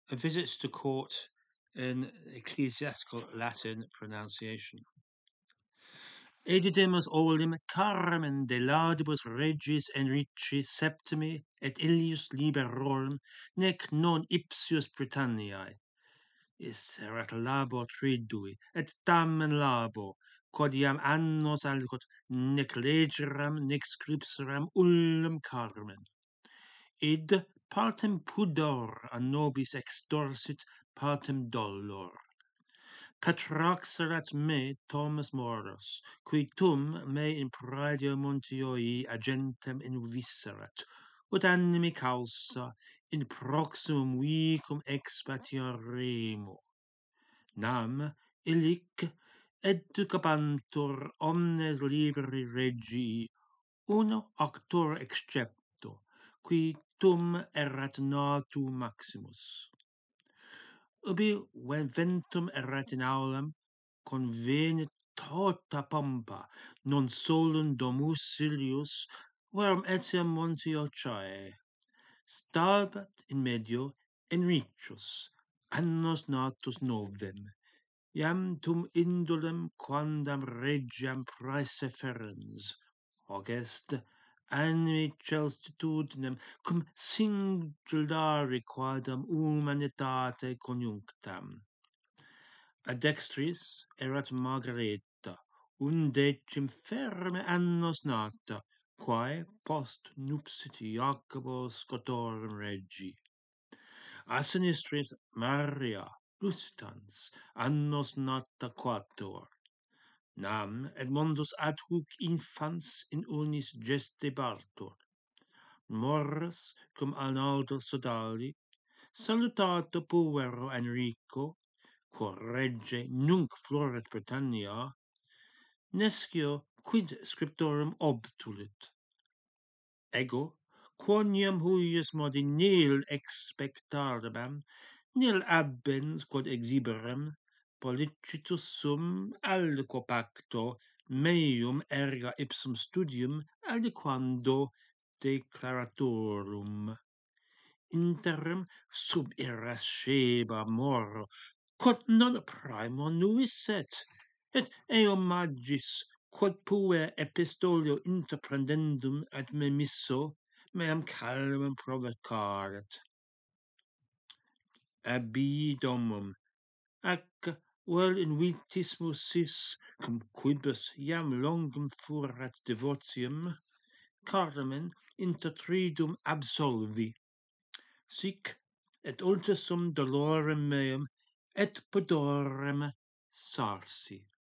A visit to court in ecclesiastical Latin pronunciation. Edidemus olim Carmen de laudibus regis Enrici septimi et illius liberorum nec non ipsius Britanniae. Erat labor tridui et tamen labor quod iam annos algot nec legeram nec scripseram ullum Carmen. Id partem pudor a nobis extorsit partem dolor. Patraxerat me Thomas Morus, qui tum me in praedio Montioi agentem inviserat, ut animi causa in proximum vicum expatiaremo. Nam illic educabantur omnes liberi regii, uno actor excepto, qui tum erat natu maximus. Ubi ventum erat in aulam convenit tota pompa, non solum domus Silius, verum etiam Montio Chae. Stabat in medio Enricius, annos natus novem, iam tum indolem quandam regiam praeseferens, hoc est, animi celstitudinem cum singulari quadam humanitate conjunctam. A dextris erat Margareta, undecim ferme annos nata, quae post nupsit Jacobo Scotorum regi. A sinistris Maria Lusitans, annos nata quator. Nam Edmundus ad hoc infans in unis gestebatur. Morus cum Arnaldo Sodali, salutato puero Enrico, quo rege nunc floret Britannia, nescio quid scriptorum obtulit. Ego, quoniam huius modi nil expectarabam, nil abens quod exhiberem, policitus sum aliquo pacto meum erga ipsum studium aliquando declaratorum. Interim sub irasceba moro, quod non praemo nuisset, et eum magis, quod puer epistolio interprendendum ad me misso, meam calmum provocaret. Abi domum, ac vel invitismus sis, cum quibus iam longum fuerat devotium, Carmen inter tridum absolvi. Sic et ultisum dolorem meum et pudorem sarsi.